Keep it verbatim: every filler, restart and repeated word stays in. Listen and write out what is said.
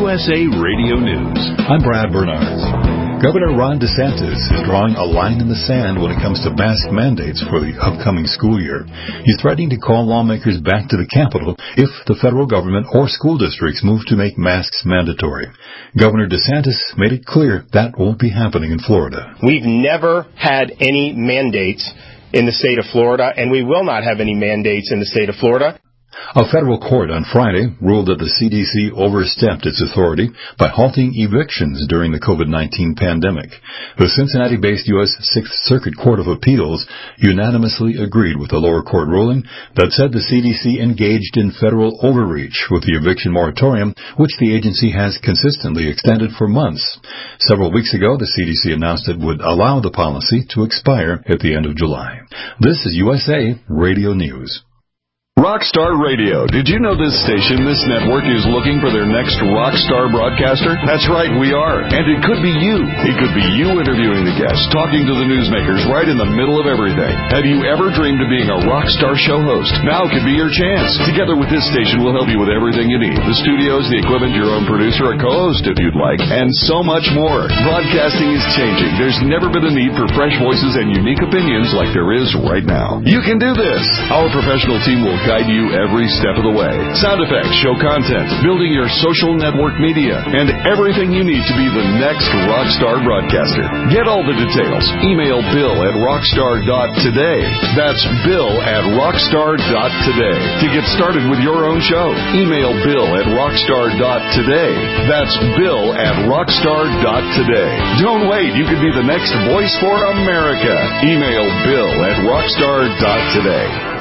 U S A Radio News. I'm Brad Bernards. Governor Ron DeSantis is drawing a line in the sand when it comes to mask mandates for the upcoming school year. He's threatening to call lawmakers back to the Capitol if the federal government or school districts move to make masks mandatory. Governor DeSantis made it clear that won't be happening in Florida. We've never had any mandates in the state of Florida, and we will not have any mandates in the state of Florida. A federal court on Friday ruled that the C D C overstepped its authority by halting evictions during the COVID nineteen pandemic. The Cincinnati-based U S Sixth Circuit Court of Appeals unanimously agreed with the lower court ruling that said the C D C engaged in federal overreach with the eviction moratorium, which the agency has consistently extended for months. Several weeks ago, the C D C announced it would allow the policy to expire at the end of July. This is U S A Radio News. Rockstar Radio. Did you know this station, this network, is looking for their next rockstar broadcaster? That's right, we are. And it could be you. It could be you interviewing the guests, talking to the newsmakers right in the middle of everything. Have you ever dreamed of being a rockstar show host? Now could be your chance. Together with this station, we'll help you with everything you need. The studios, the equipment, your own producer, a co-host if you'd like, and so much more. Broadcasting is changing. There's never been a need for fresh voices and unique opinions like there is right now. You can do this. Our professional team will guide you every step of the way. Sound effects, show content, building your social network media, and everything you need to be the next rockstar broadcaster. Get all the details. Email Bill at rockstar dot today. That's Bill at rockstar dot today. To get started with your own show, email Bill at rockstar dot today. That's Bill at rockstar dot today. Don't wait. You could be the next voice for America. Email Bill at rockstar dot today.